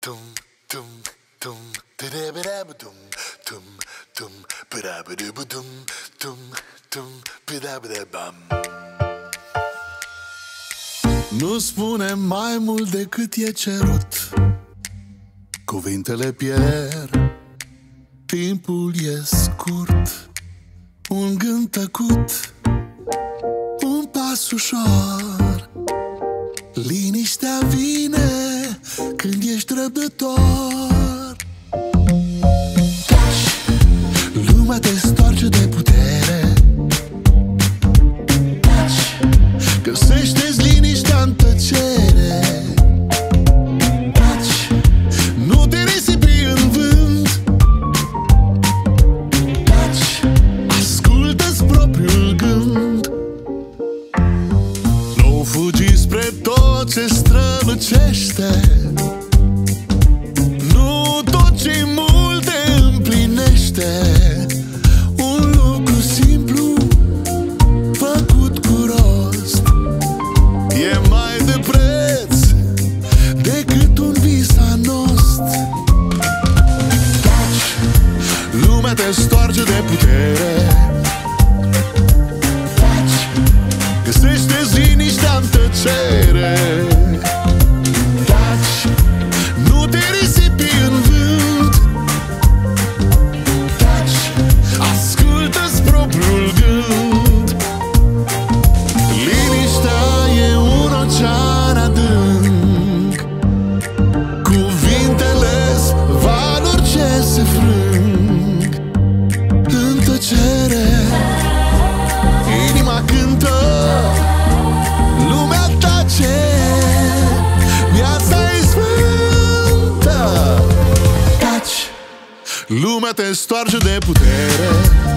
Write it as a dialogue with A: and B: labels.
A: tum tum tum tum tum tum tum tum tum. Nu spune mai mult decât e cerut, cuvintele pierd, timpul e scurt. Un gând tăcut, un pas ușor, liniștea vine când ești răbdător. Lumea te storce de putere, găsește-ți liniștea în tăcere. Nu te risipi în vânt, ascultă-ți propriul gând. Nu fugi spre tot ce strălucește, nu tot ce mult te împlinește. Un lucru simplu făcut cu rost e mai de preț decât un vis anost. Lumea te stoarce de putere, găsește-ți liniștea în tăcere. Nu te risipi în vânt, ascultă-ți propriul gând. Liniștea e un ocean adânc, cuvintele-s valuri ce se frâng. În tăcere inima cântă, lumea tace, viața-i sfântă. Taci, lumea te stoarce de putere.